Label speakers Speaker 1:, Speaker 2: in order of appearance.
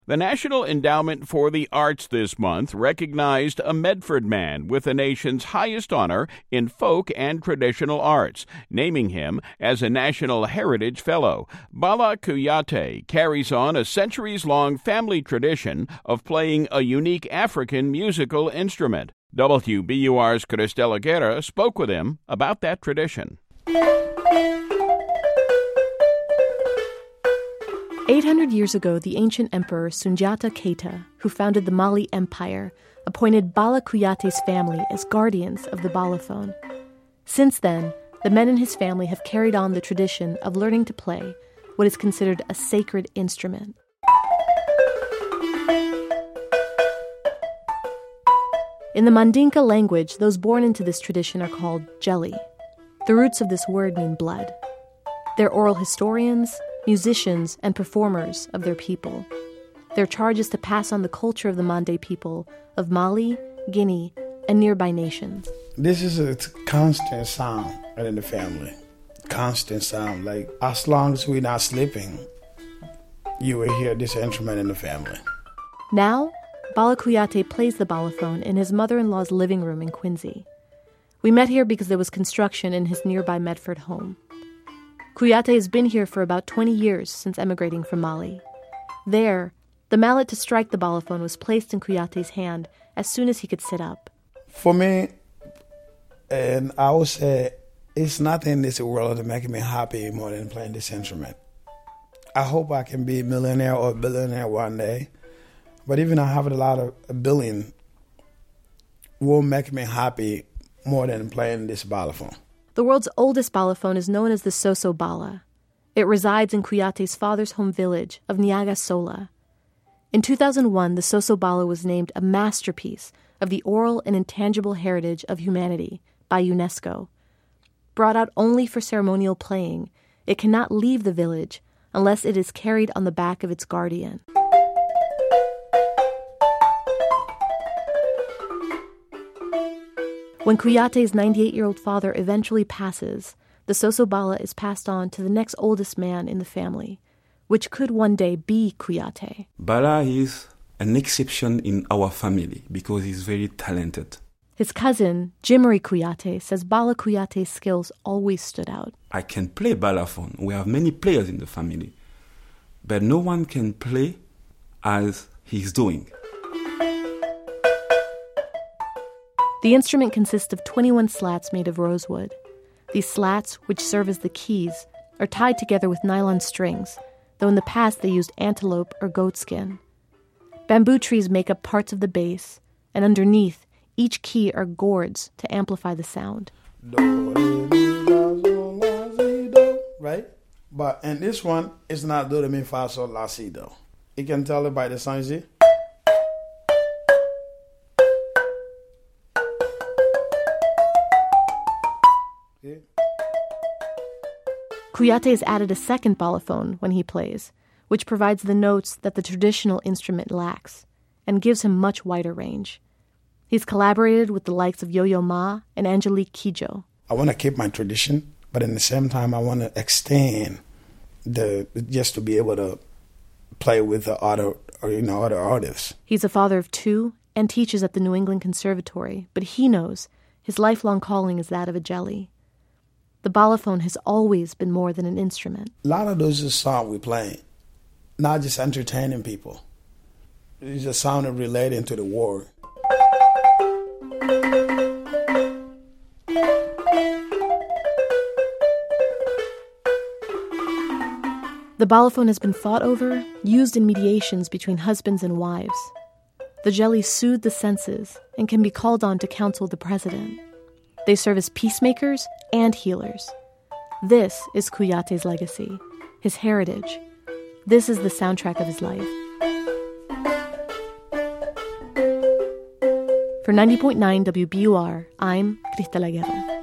Speaker 1: The National Endowment for the Arts this month recognized a Medford man with the nation's highest honor in folk and traditional arts, naming him as a National Heritage Fellow. Bala Kuyate carries on a centuries-long family tradition of playing a unique African musical instrument. WBUR's Cristela Guerra spoke with him about that tradition.
Speaker 2: 800 years ago, the ancient emperor Sundiata Keita, who founded the Mali Empire, appointed Bala Kuyate's family as guardians of the balaphone. Since then, the men in his family have carried on the tradition of learning to play what is considered a sacred instrument. In the Mandinka language, those born into this tradition are called Jeli. The roots of this word mean blood. They're oral historians, musicians, and performers of their people. Their charge is to pass on the culture of the Mande people of Mali, Guinea, and nearby nations.
Speaker 3: This is a constant sound in the family. Constant sound. Like, as long as we're not sleeping, you will hear this instrument in the family.
Speaker 2: Now, Bala Kuyate plays the balaphone in his mother-in-law's living room in Quincy. We met here because there was construction in his nearby Medford home. Kuyate has been here for about 20 years since emigrating from Mali. There, the mallet to strike the balaphone was placed in Kuyate's hand as soon as he could sit up.
Speaker 3: For me, and I would say, it's nothing in this world that makes me happy more than playing this instrument. I hope I can be a millionaire or a billionaire one day, but even I have a billion, will make me happy more than playing this balaphone.
Speaker 2: The world's oldest balaphone is known as the Soso Bala. It resides in Kuyate's father's home village of Niaga Sola. In 2001, the Soso Bala was named a masterpiece of the oral and intangible heritage of humanity by UNESCO. Brought out only for ceremonial playing, it cannot leave the village unless it is carried on the back of its guardian. When Kuyate's 98-year-old father eventually passes, the Soso Bala is passed on to the next oldest man in the family, which could one day be Kuyate.
Speaker 4: Bala is an exception in our family because he's very talented.
Speaker 2: His cousin, Jimmery Kuyate, says Bala Kuyate's skills always stood out.
Speaker 4: I can play balaphone. We have many players in the family, but no one can play as he's doing.
Speaker 2: The instrument consists of 21 slats made of rosewood. These slats, which serve as the keys, are tied together with nylon strings, though in the past they used antelope or goat skin. Bamboo trees make up parts of the bass, and underneath, each key are gourds to amplify the sound.
Speaker 3: Do, re, mi, fa, sol, la, si, do, right? But in this one, it's not do, re, mi, fa, sol, la, si, do. You can tell it by the sound, you see?
Speaker 2: Kuyate has added a second balaphone when he plays, which provides the notes that the traditional instrument lacks, and gives him much wider range. He's collaborated with the likes of Yo-Yo Ma and Angelique Kidjo.
Speaker 3: I want to keep my tradition, but at the same time, I want to extend just to be able to play with the other artists.
Speaker 2: He's a father of two and teaches at the New England Conservatory, but he knows his lifelong calling is that of a Jeli. The balaphone has always been more than an instrument.
Speaker 3: A lot of those songs we play, not just entertaining people. It's a sound of relating to the war.
Speaker 2: The balaphone has been fought over, used in mediations between husbands and wives. The Jeli soothe the senses and can be called on to counsel the president. They serve as peacemakers and healers. This is Kuyate's legacy, his heritage. This is the soundtrack of his life. For 90.9 WBUR, I'm Cristela Guerra.